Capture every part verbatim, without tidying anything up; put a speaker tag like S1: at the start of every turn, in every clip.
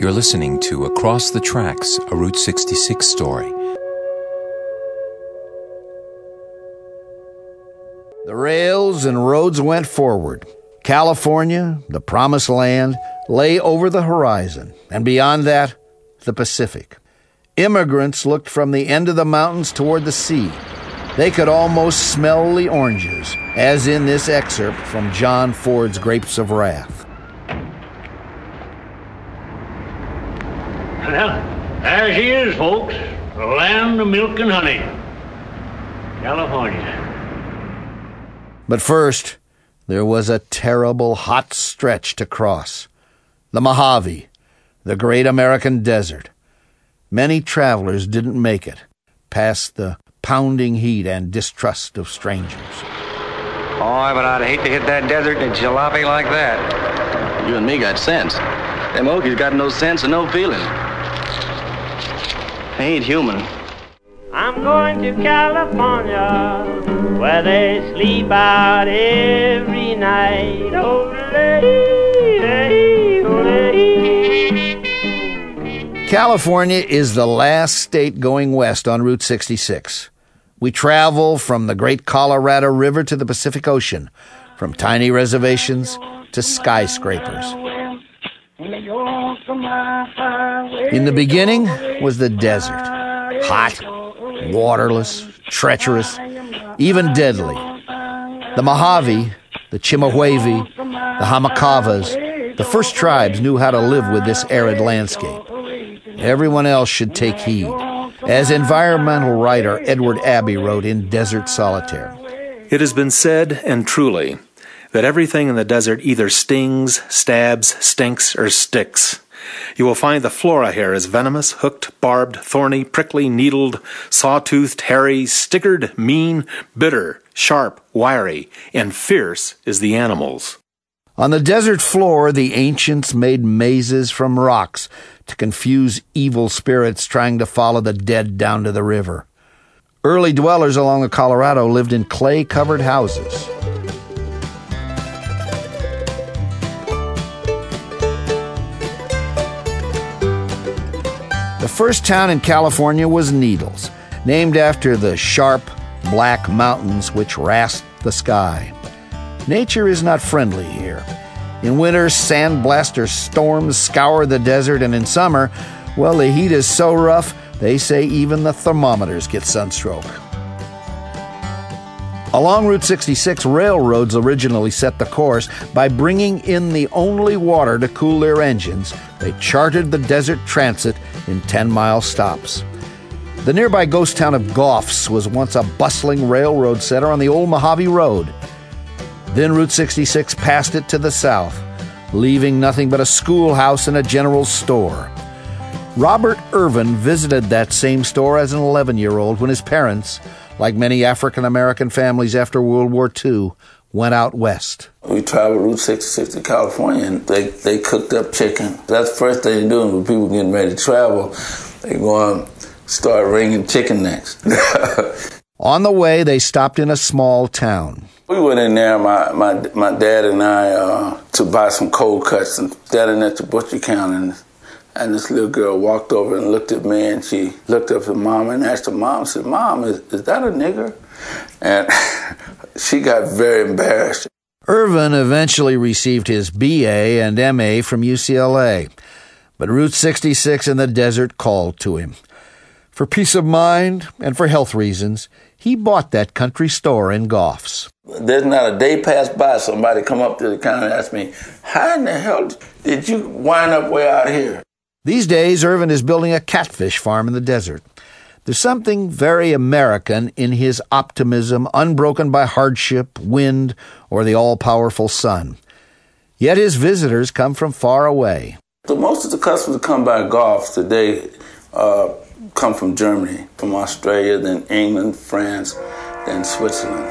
S1: You're listening to Across the Tracks, a Route sixty-six story.
S2: The rails and roads went forward. California, the promised land, lay over the horizon, and beyond that, the Pacific. Immigrants looked from the end of the mountains toward the sea. They could almost smell the oranges, as in this excerpt from John Ford's Grapes of Wrath.
S3: Well, there she is, folks. The land of milk and honey. California.
S2: But first, there was a terrible hot stretch to cross. The Mojave, the great American desert. Many travelers didn't make it, past the pounding heat and distrust of strangers.
S4: Boy, but I'd hate to hit that desert in a jalopy like that.
S5: You and me got sense. Them Okies got no sense and no feeling. They ain't human.
S6: I'm going to California, where they sleep out every night.
S2: California is the last state going west on Route sixty-six. We travel from the great Colorado River to the Pacific Ocean, from tiny reservations to skyscrapers. In the beginning was the desert, hot, waterless, treacherous, even deadly. The Mojave, the Chemehuevi, the Hamacavas, the first tribes knew how to live with this arid landscape. Everyone else should take heed, as environmental writer Edward Abbey wrote in Desert Solitaire.
S7: It has been said, and truly, that everything in the desert either stings, stabs, stinks, or sticks. You will find the flora here as venomous, hooked, barbed, thorny, prickly, needled, saw-toothed, hairy, stickered, mean, bitter, sharp, wiry, and fierce as the animals.
S2: On the desert floor, the ancients made mazes from rocks to confuse evil spirits trying to follow the dead down to the river. Early dwellers along the Colorado lived in clay-covered houses. The first town in California was Needles, named after the sharp, black mountains which rasped the sky. Nature is not friendly here. In winter, sandblast or storms scour the desert, and in summer, well, the heat is so rough, they say even the thermometers get sunstroke. Along Route sixty-six, railroads originally set the course by bringing in the only water to cool their engines. They chartered the desert transit in ten-mile stops. The nearby ghost town of Goffs was once a bustling railroad center on the old Mojave Road. Then Route sixty-six passed it to the south, leaving nothing but a schoolhouse and a general store. Robert Irvin visited that same store as an eleven-year-old when his parents, like many African-American families after World War Two, went out west.
S8: We traveled Route sixty-six to California, and they, they cooked up chicken. That's the first thing they're doing when people getting ready to travel. They go and start ringing chicken necks.
S2: On the way, they stopped in a small town.
S8: We went in there, my my, my dad and I, uh, to buy some cold cuts, and standing at the butcher counter, and, and this little girl walked over and looked at me, and she looked up at Mom and asked her mom, said, "Mom, is, is that a nigger?" And she got very embarrassed.
S2: Irvin eventually received his B A and M A from U C L A, but Route sixty-six in the desert called to him. For peace of mind and for health reasons, he bought that country store in Goffs.
S8: There's not a day passed by somebody come up to the counter and ask me, "How in the hell did you wind up way out here?"
S2: These days, Irvin is building a catfish farm in the desert. There's something very American in his optimism, unbroken by hardship, wind, or the all-powerful sun. Yet his visitors come from far away.
S8: So most of the customers that come by Goffs today uh, come from Germany, from Australia, then England, France, then Switzerland.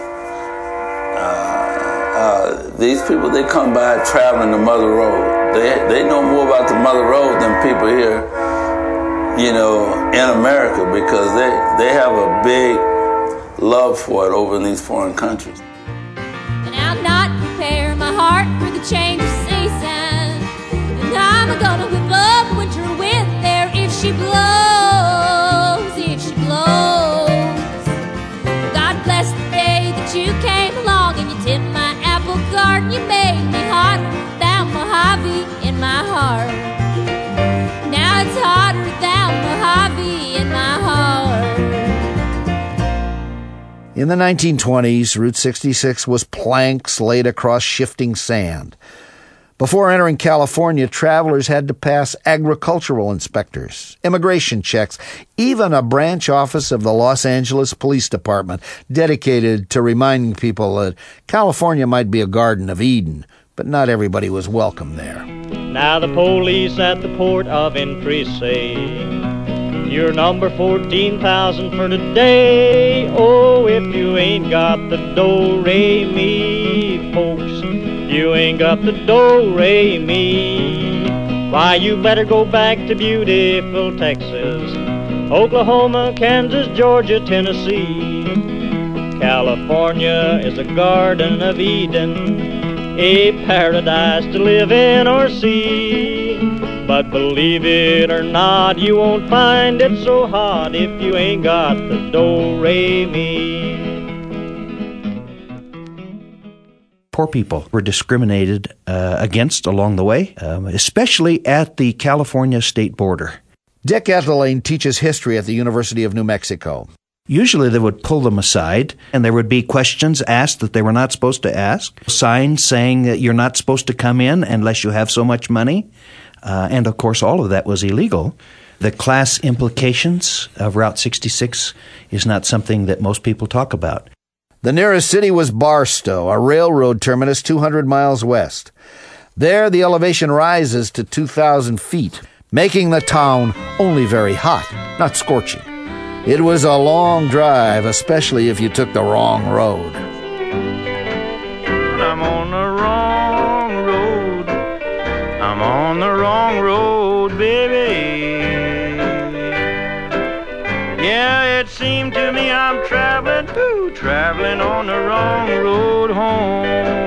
S8: Uh, uh, these people, they come by traveling the Mother Road. They they know more about the Mother Road than people here, you know, in America, because they, they have a big love for it over in these foreign countries.
S9: And I'll not prepare my heart for the change of season. And I'm gonna whip up winter
S2: In the nineteen twenties, Route sixty-six was planks laid across shifting sand. Before entering California, travelers had to pass agricultural inspectors, immigration checks, even a branch office of the Los Angeles Police Department dedicated to reminding people that California might be a Garden of Eden, but not everybody was welcome there.
S6: Now the police at the port of entry say, you're number fourteen thousand for today. Oh, if you ain't got the do-re-mi, folks, you ain't got the do-re-mi. Why, you better go back to beautiful Texas, Oklahoma, Kansas, Georgia, Tennessee. California is a Garden of Eden, a paradise to live in or see. But believe it or not, you won't find it so hot if you ain't got the do-re-mi.
S10: Poor people were discriminated uh, against along the way, um, especially at the California state border.
S2: Dick Ethelene teaches history at the University of New Mexico.
S10: Usually they would pull them aside, and there would be questions asked that they were not supposed to ask, signs saying that you're not supposed to come in unless you have so much money. Uh, and, of course, all of that was illegal. The class implications of Route sixty-six is not something that most people talk about.
S2: The nearest city was Barstow, a railroad terminus two hundred miles west. There, the elevation rises to two thousand feet, making the town only very hot, not scorching. It was a long drive, especially if you took the wrong road.
S11: I'm on the wrong road. I'm on the wrong road, baby. Yeah, it seemed to me I'm traveling, ooh, traveling on the wrong road home.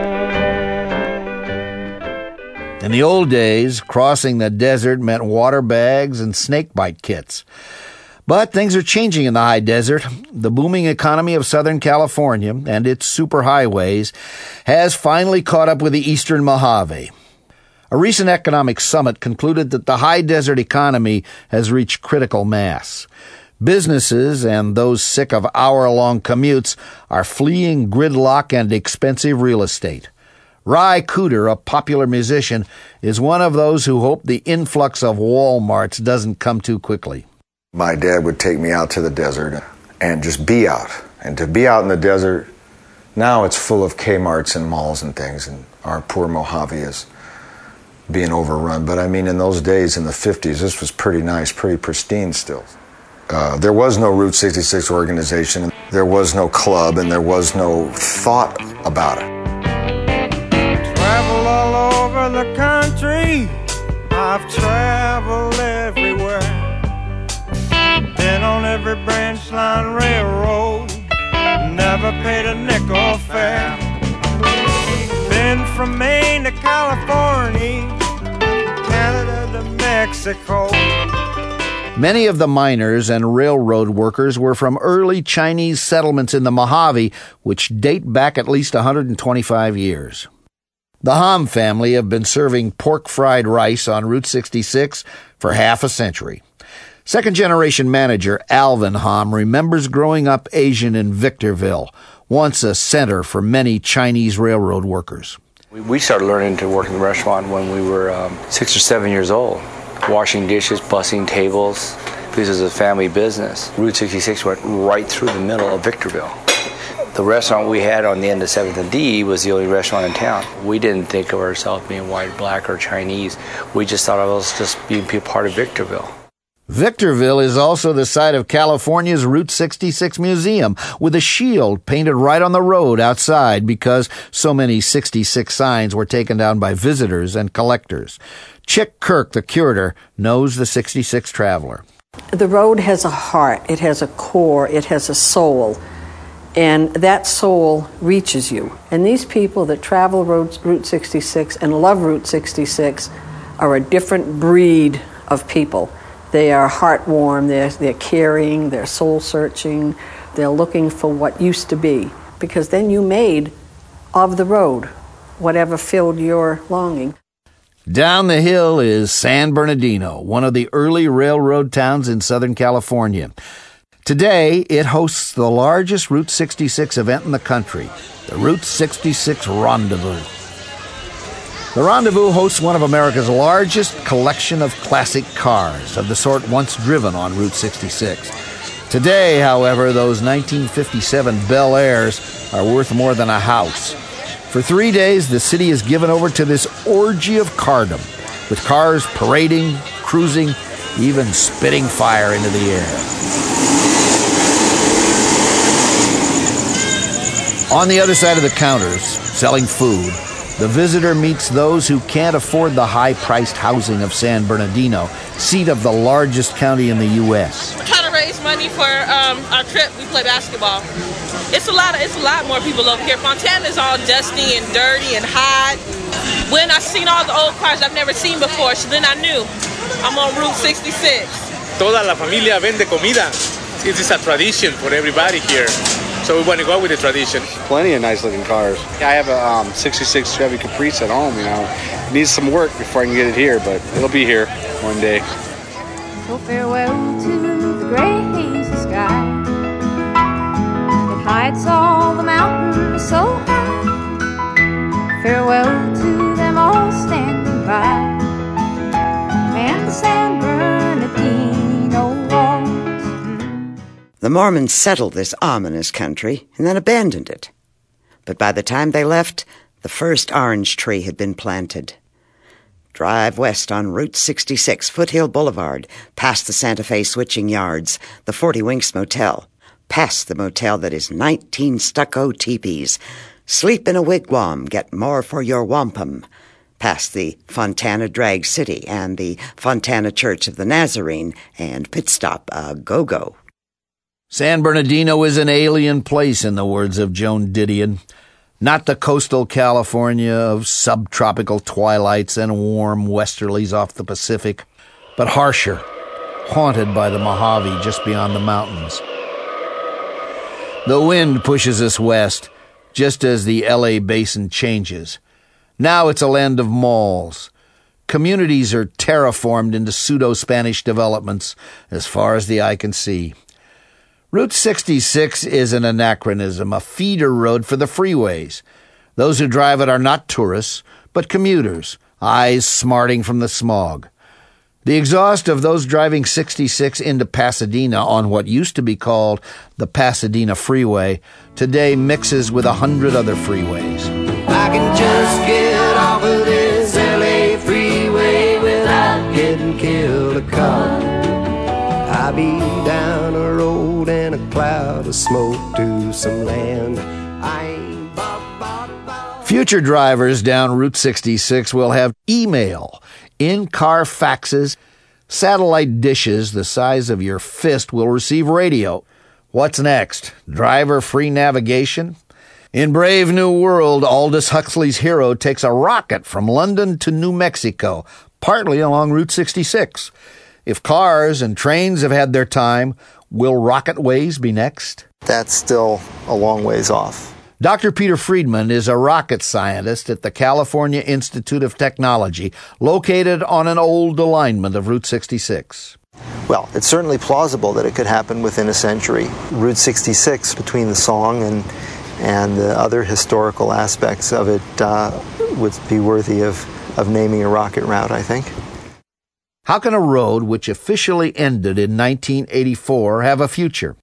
S2: In the old days, crossing the desert meant water bags and snakebite kits. But things are changing in the high desert. The booming economy of Southern California and its superhighways has finally caught up with the Eastern Mojave. A recent economic summit concluded that the high desert economy has reached critical mass. Businesses and those sick of hour-long commutes are fleeing gridlock and expensive real estate. Ry Cooder, a popular musician, is one of those who hope the influx of Walmarts doesn't come too quickly.
S12: My dad would take me out to the desert and just be out. And to be out in the desert, now it's full of Kmarts and malls and things, and our poor Mojave is being overrun. But I mean, in those days, in the fifties, this was pretty nice, pretty pristine still. Uh, there was no Route sixty-six organization, there was no club, and there was no thought about it.
S11: Travel all over the country, I've traveled everywhere. Been on every branch line railroad, never paid a nickel fare. Been from Maine to California, Canada to Mexico.
S2: Many of the miners and railroad workers were from early Chinese settlements in the Mojave, which date back at least one hundred twenty-five years. The Ham family have been serving pork-fried rice on Route sixty-six for half a century. Second-generation manager Alvin Ham remembers growing up Asian in Victorville, once a center for many Chinese railroad workers.
S4: We started learning to work in the restaurant when we were um, six or seven years old, washing dishes, bussing tables. This is a family business. Route sixty-six went right through the middle of Victorville. The restaurant we had on the end of seventh and D was the only restaurant in town. We didn't think of ourselves being white, black, or Chinese. We just thought of us just being part of Victorville.
S2: Victorville is also the site of California's Route sixty-six Museum, with a shield painted right on the road outside because so many sixty-six signs were taken down by visitors and collectors. Chick Kirk, the curator, knows the sixty-six traveler.
S13: The road has a heart, it has a core, it has a soul, and that soul reaches you. And these people that travel Route sixty-six and love Route sixty-six are a different breed of people. They are heart-warm, they're, they're caring, they're soul-searching, they're looking for what used to be. Because then you made of the road whatever filled your longing.
S2: Down the hill is San Bernardino, one of the early railroad towns in Southern California. Today, it hosts the largest Route sixty-six event in the country, the Route sixty-six Rendezvous. The Rendezvous hosts one of America's largest collection of classic cars, of the sort once driven on Route sixty-six. Today, however, those nineteen fifty-seven Bel Airs are worth more than a house. For three days, the city is given over to this orgy of cardom, with cars parading, cruising, even spitting fire into the air. On the other side of the counters, selling food, the visitor meets those who can't afford the high-priced housing of San Bernardino, seat of the largest county in the U S.
S14: We're trying to raise money for um, our trip. We play basketball. It's a lot. Of, it's a lot more people over here. Fontana is all dusty and dirty and hot. When I seen all the old cars I've never seen before, so then I knew I'm on Route sixty-six.
S15: Toda la familia vende comida. It is a tradition for everybody here. So we want to go with the tradition.
S16: Plenty of nice looking cars. I have a um, sixty-six Chevy Caprice at home, you know. It needs some work before I can get it here, but it'll be here one day.
S17: So farewell to the gray hazy sky that hides all the mountains so high. Farewell to them all standing by and the San Bernardino walls.
S18: The Mormons settled this ominous country and then abandoned it. But by the time they left, the first orange tree had been planted. Drive west on Route sixty-six, Foothill Boulevard, past the Santa Fe Switching Yards, the Forty Winks Motel, past the motel that is nineteen stucco teepees. Sleep in a wigwam, get more for your wampum. Past the Fontana Drag City and the Fontana Church of the Nazarene, and pit stop a go-go.
S2: San Bernardino is an alien place, in the words of Joan Didion. Not the coastal California of subtropical twilights and warm westerlies off the Pacific, but harsher, haunted by the Mojave just beyond the mountains. The wind pushes us west, just as the L A basin changes. Now it's a land of malls. Communities are terraformed into pseudo-Spanish developments as far as the eye can see. Route sixty-six is an anachronism, a feeder road for the freeways. Those who drive it are not tourists, but commuters, eyes smarting from the smog. The exhaust of those driving sixty-six into Pasadena on what used to be called the Pasadena Freeway today mixes with a hundred other freeways.
S19: I can just get off of this L A freeway without getting killed a car. I be down a road and a cloud of smoke to some land I ain't bought, bought, bought.
S2: Future drivers down Route sixty-six will have email, in-car faxes, satellite dishes the size of your fist will receive radio. What's next? Driver-free navigation? In Brave New World, Aldous Huxley's hero takes a rocket from London to New Mexico, partly along Route sixty-six. If cars and trains have had their time, will rocketways be next?
S20: That's still a long ways off.
S2: Doctor Peter Friedman is a rocket scientist at the California Institute of Technology, located on an old alignment of Route sixty-six.
S20: Well, it's certainly plausible that it could happen within a century. Route sixty-six, between the song and, and the other historical aspects of it, uh, would be worthy of, of naming a rocket route, I think.
S2: How can a road which officially ended in nineteen eighty-four have a future?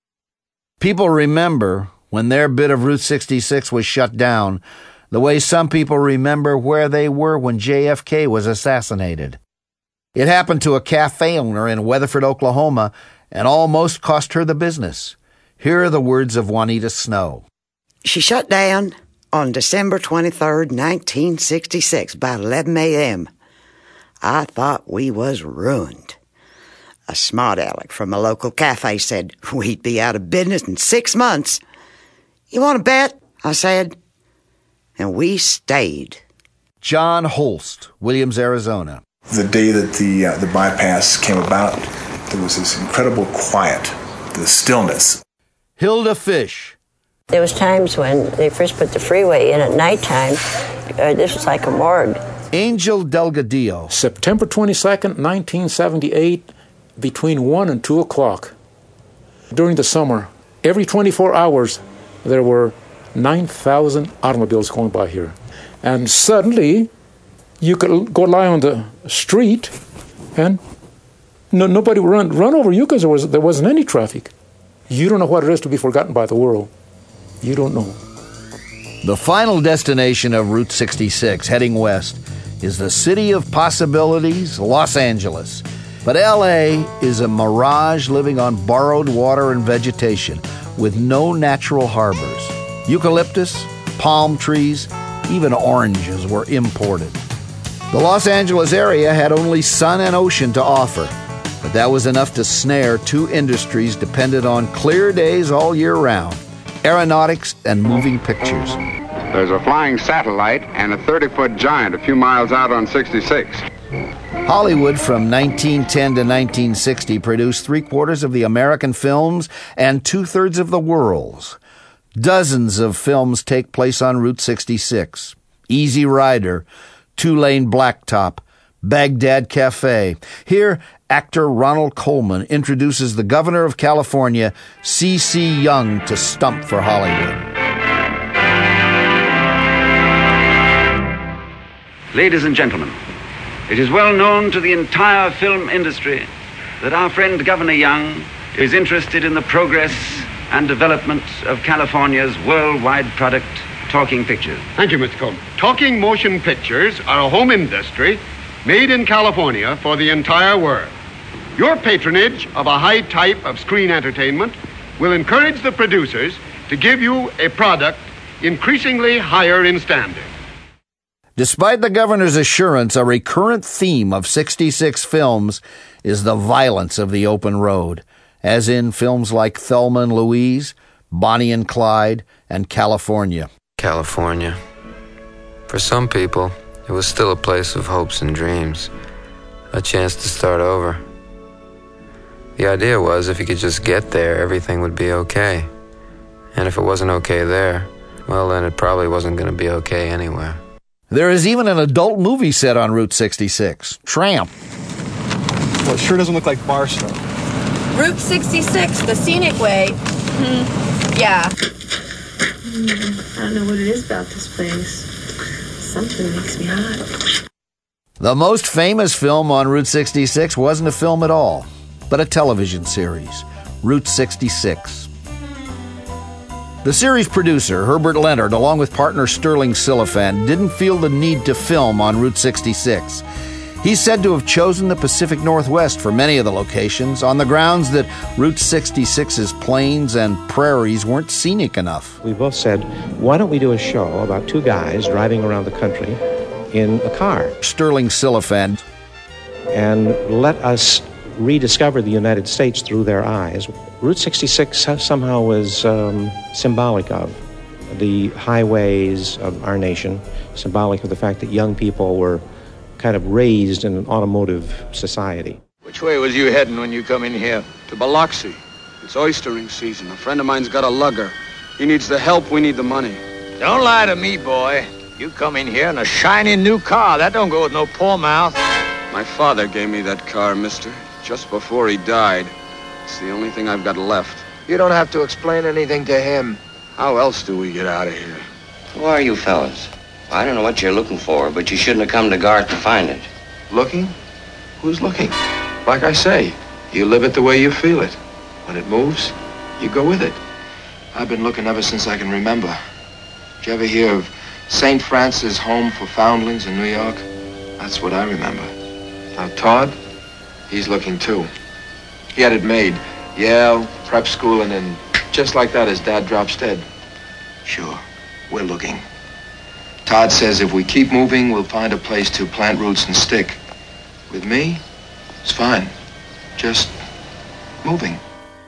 S2: People remember when their bit of Route sixty-six was shut down, the way some people remember where they were when J F K was assassinated. It happened to a cafe owner in Weatherford, Oklahoma, and almost cost her the business. Here are the words of Juanita Snow.
S18: She shut down on December twenty-third, nineteen sixty-six, about eleven a.m. I thought we was ruined. A smart aleck from a local cafe said we'd be out of business in six months. You want to bet? I said. And we stayed.
S2: John Holst, Williams, Arizona.
S21: The day that the uh, the bypass came about, there was this incredible quiet, the stillness.
S2: Hilda Fish.
S22: There was times when they first put the freeway in at nighttime. Uh, this was like a morgue.
S2: Angel Delgadillo.
S23: September twenty-second, nineteen seventy-eight, between one and two o'clock.
S1: During the summer, every twenty-four hours, there were nine thousand automobiles going by here. And suddenly, you could go lie on the street and no, nobody would run, run over you because there, was, there wasn't any traffic. You don't know what it is to be forgotten by the world. You don't know.
S2: The final destination of Route sixty-six, heading west, is the city of possibilities, Los Angeles. But L A is a mirage living on borrowed water and vegetation with no natural harbors. Eucalyptus, palm trees, even oranges were imported. The Los Angeles area had only sun and ocean to offer, but that was enough to snare two industries dependent on clear days all year round: aeronautics and moving pictures.
S3: There's a flying satellite and a thirty-foot giant a few miles out on sixty-six.
S2: Hollywood from nineteen ten to nineteen sixty produced three-quarters of the American films and two-thirds of the world's. Dozens of films take place on Route sixty-six. Easy Rider, Two-Lane Blacktop, Baghdad Cafe. Here, actor Ronald Colman introduces the governor of California, C C Young, to stump for Hollywood.
S23: Ladies and gentlemen, it is well known to the entire film industry that our friend Governor Young is interested in the progress and development of California's worldwide product, talking pictures.
S24: Thank you, Mister Coleman. Talking motion pictures are a home industry made in California for the entire world. Your patronage of a high type of screen entertainment will encourage the producers to give you a product increasingly higher in standard.
S2: Despite the governor's assurance, a recurrent theme of sixty-six films is the violence of the open road, as in films like Thelma and Louise, Bonnie and Clyde, and California.
S25: California. For some people, it was still a place of hopes and dreams, a chance to start over. The idea was if you could just get there, everything would be okay. And if it wasn't okay there, well, then it probably wasn't going to be okay anywhere.
S2: There is even an adult movie set on Route sixty-six, Tramp.
S26: Well, it sure doesn't look like Barstow.
S27: Route sixty-six, the scenic way. Hmm. Yeah.
S28: Mm, I don't know what it is about this place. Something makes me hot.
S2: The most famous film on Route sixty-six wasn't a film at all, but a television series, Route sixty-six. The series producer, Herbert Leonard, along with partner Sterling Silliphant, didn't feel the need to film on Route sixty-six. He's said to have chosen the Pacific Northwest for many of the locations on the grounds that Route sixty-six's plains and prairies weren't scenic enough.
S29: We both said, why don't we do a show about two guys driving around the country in a car?
S2: Sterling Silliphant.
S29: And let us rediscover the United States through their eyes. Route sixty-six somehow was um, symbolic of the highways of our nation, symbolic of the fact that young people were kind of raised in an automotive society.
S30: Which way was you heading when you come in here?
S16: To Biloxi. It's oystering season. A friend of mine's got a lugger. He needs the help, we need the money.
S30: Don't lie to me, boy. You come in here in a shiny new car. That don't go with no poor mouth.
S16: My father gave me that car, mister, just before he died. It's the only thing I've got left.
S30: You don't have to explain anything to him.
S16: How else do we get out of here?
S31: Who are you fellas? I don't know what you're looking for, but you shouldn't have come to Garth to find it.
S16: Looking? Who's looking? Like I say, you live it the way you feel it. When it moves, you go with it.
S30: I've been looking ever since I can remember. Did you ever hear of Saint Francis Home for Foundlings in New York? That's what I remember. Now, Todd, he's looking too. He had it made. Yale, prep school, and then just like that, his dad drops dead. Sure, we're looking. Todd says if we keep moving, we'll find a place to plant roots and stick. With me, it's fine. Just moving.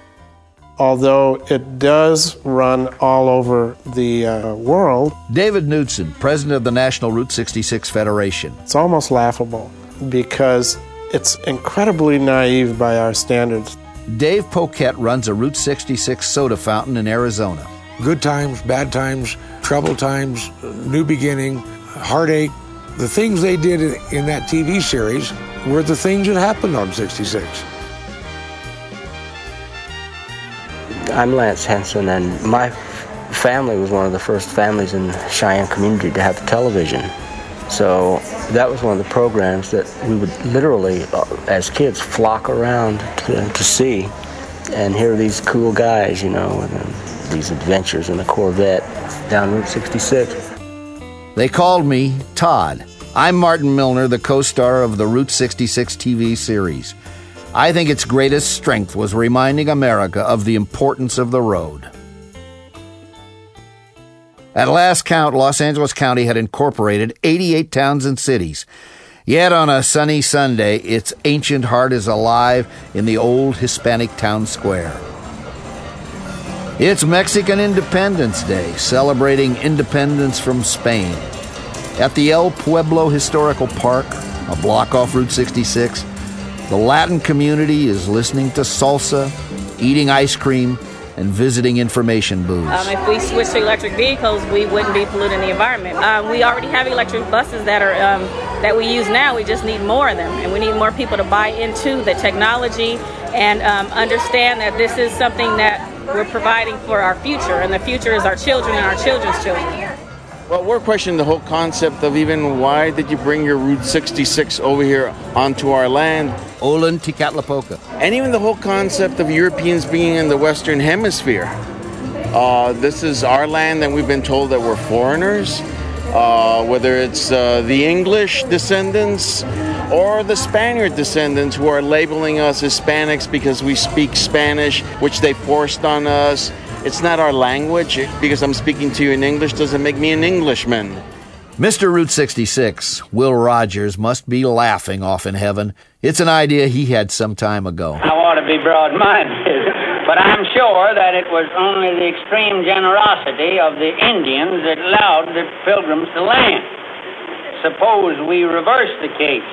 S32: Although it does run all over the uh, world.
S2: David Knudsen, president of the National Route sixty-six Federation.
S32: It's almost laughable because it's incredibly naive by our standards.
S2: Dave Poquette runs a Route sixty-six soda fountain in Arizona.
S33: Good times, bad times, troubled times, new beginning, heartache. The things they did in, in that T V series were the things that happened on sixty-six.
S4: I'm Lance Henson, and my family was one of the first families in the Cheyenne community to have television. So that was one of the programs that we would literally, uh, as kids, flock around to, to see and hear these cool guys, you know, and uh, these adventures in a Corvette down Route sixty-six.
S2: They called me Todd. I'm Martin Milner, the co-star of the Route sixty-six T V series. I think its greatest strength was reminding America of the importance of the road. At last count, Los Angeles County had incorporated eighty-eight towns and cities. Yet on a sunny Sunday, its ancient heart is alive in the old Hispanic town square. It's Mexican Independence Day, celebrating independence from Spain. At the El Pueblo Historical Park, a block off Route sixty-six, the Latin community is listening to salsa, eating ice cream, and visiting information booths.
S5: Um, if we switch to electric vehicles, we wouldn't be polluting the environment. Um, we already have electric buses that are um, that we use now. We just need more of them, and we need more people to buy into the technology and um, understand that this is something that we're providing for our future, and the future is our children and our children's children.
S6: Well, we're questioning the whole concept of even why did you bring your Route sixty-six over here onto our land?
S2: Olin Ticatlapoca.
S6: And even the whole concept of Europeans being in the Western Hemisphere. Uh, this is our land, and we've been told that we're foreigners. Uh, whether it's uh, the English descendants or the Spaniard descendants who are labeling us Hispanics because we speak Spanish, which they forced on us. It's not our language. Because I'm speaking to you in English doesn't make me an Englishman.
S2: Mister Route sixty-six, Will Rogers, must be laughing off in heaven. It's an idea he had some time ago.
S7: I want to be broad-minded, but I'm sure that it was only the extreme generosity of the Indians that allowed the pilgrims to land. Suppose we reverse the case.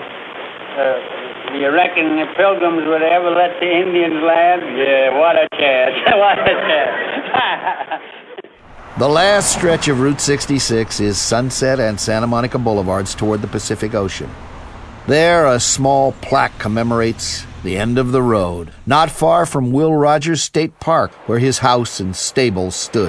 S7: uh, Do you reckon the pilgrims would ever let the Indians land? Yeah, what a chance. What a chance.
S2: The last stretch of Route sixty-six is Sunset and Santa Monica Boulevards toward the Pacific Ocean. There, a small plaque commemorates the end of the road, not far from Will Rogers State Park, where his house and stables stood.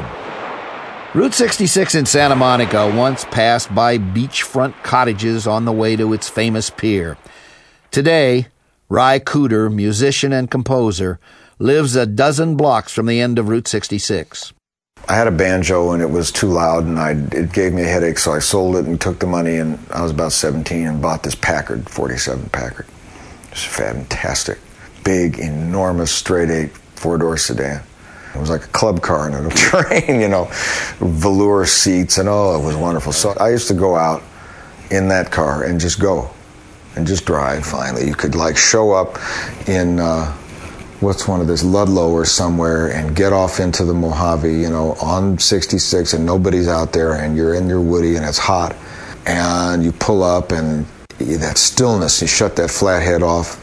S2: Route sixty-six in Santa Monica once passed by beachfront cottages on the way to its famous pier. Today, Ry Cooder, musician and composer, lives a dozen blocks from the end of Route sixty-six.
S8: I had a banjo and it was too loud and I, it gave me a headache, so I sold it and took the money, and I was about seventeen and bought this Packard, forty-seven Packard. It's fantastic. Big, enormous, straight-eight, four-door sedan. It was like a club car in a train, you know, velour seats, and oh, it was wonderful. So I used to go out in that car and just go. And just drive, finally. You could, like, show up in, uh, what's one of this, Ludlow or somewhere, and get off into the Mojave, you know, on sixty-six, and nobody's out there, and you're in your Woody, and it's hot. And you pull up, and that stillness, you shut that flathead off,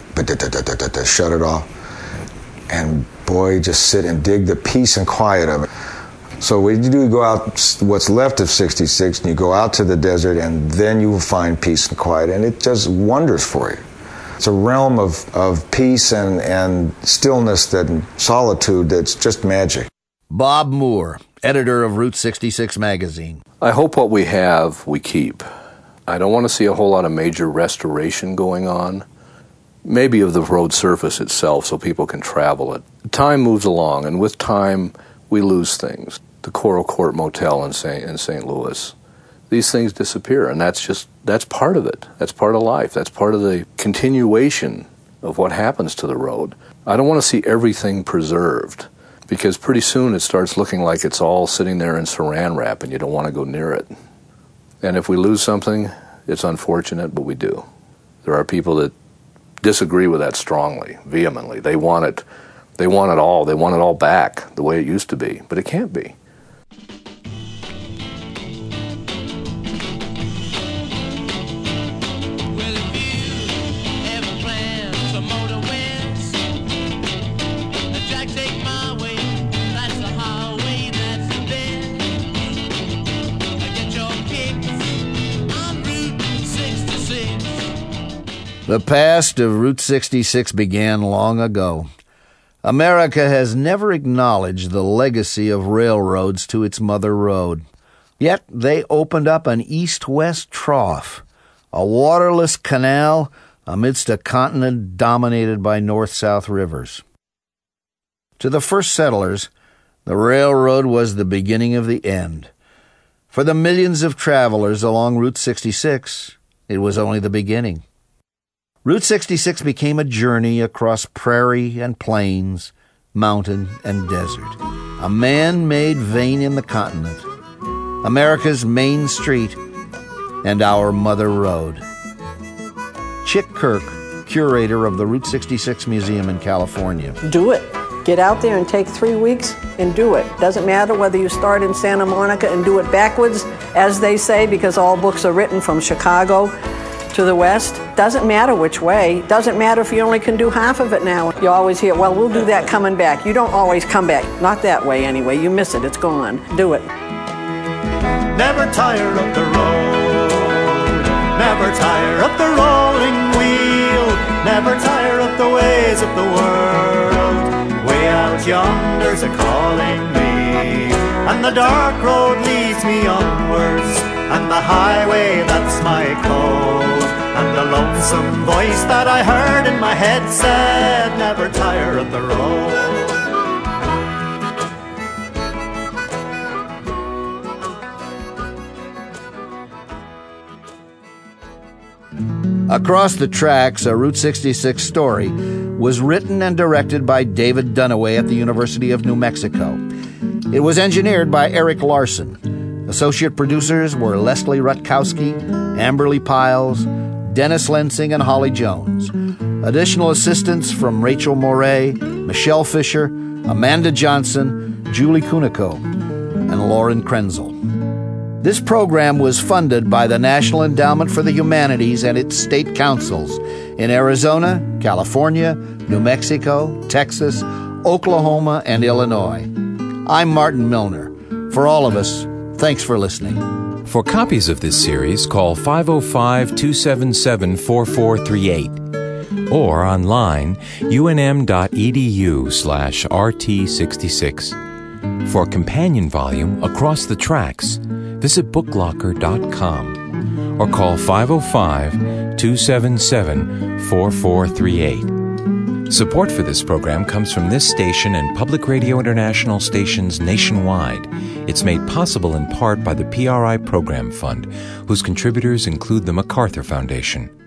S8: shut it off. And, boy, just sit and dig the peace and quiet of it. So what you do, you go out what's left of sixty-six, and you go out to the desert, and then you will find peace and quiet, and it does wonders for you. It's a realm of, of peace and, and stillness, that, and solitude, that's just magic.
S2: Bob Moore, editor of Route sixty-six magazine.
S9: I hope what we have, we keep. I don't want to see a whole lot of major restoration going on. Maybe of the road surface itself so people can travel it. Time moves along, and with time, we lose things. The Coral Court Motel in Saint in Saint Louis. These things disappear, and that's just that's part of it. That's part of life. That's part of the continuation of what happens to the road. I don't want to see everything preserved, because pretty soon it starts looking like it's all sitting there in saran wrap, and you don't want to go near it. And if we lose something, it's unfortunate, but we do. There are people that disagree with that strongly, vehemently. They want it. They want it all. They want it all back the way it used to be, but it can't be.
S2: The past of Route sixty-six began long ago. America has never acknowledged the legacy of railroads to its mother road. Yet they opened up an east-west trough, a waterless canal amidst a continent dominated by north-south rivers. To the first settlers, the railroad was the beginning of the end. For the millions of travelers along Route sixty-six, it was only the beginning. Route sixty-six became a journey across prairie and plains, mountain and desert, a man-made vein in the continent, America's main street, and our mother road. Chick Kirk, curator of the Route sixty-six Museum in California.
S1: Do it. Get out there and take three weeks and do it. Doesn't matter whether you start in Santa Monica and do it backwards, as they say, because all books are written from Chicago to the west. Doesn't matter which way. Doesn't matter if you only can do half of it now. You always hear, well, we'll do that coming back. You don't always come back. Not that way anyway. You miss it. It's gone. Do it.
S10: Never tire of the road. Never tire of the rolling wheel. Never tire of the ways of the world. Way out yonder's a calling me, and the dark road leads me onwards, and the highway that's my code, and the lonesome voice that I heard in my head said, never tire of the road.
S2: Across the Tracks, a Route sixty-six story, was written and directed by David Dunaway at the University of New Mexico. It was engineered by Eric Larson. Associate producers were Leslie Rutkowski, Amberly Piles, Dennis Lensing, and Holly Jones. Additional assistants from Rachel Moray, Michelle Fisher, Amanda Johnson, Julie Kunico, and Lauren Krenzel. This program was funded by the National Endowment for the Humanities and its state councils in Arizona, California, New Mexico, Texas, Oklahoma, and Illinois. I'm Martin Milner. For all of us, thanks for listening.
S11: For copies of this series, call five oh five, two seven seven, four four three eight or online unm.edu slash rt66. For a companion volume, Across the Tracks, visit booklocker dot com or call five oh five, two seven seven, four four three eight. Support for this program comes from this station and Public Radio International stations nationwide. It's made possible in part by the P R I Program Fund, whose contributors include the MacArthur Foundation.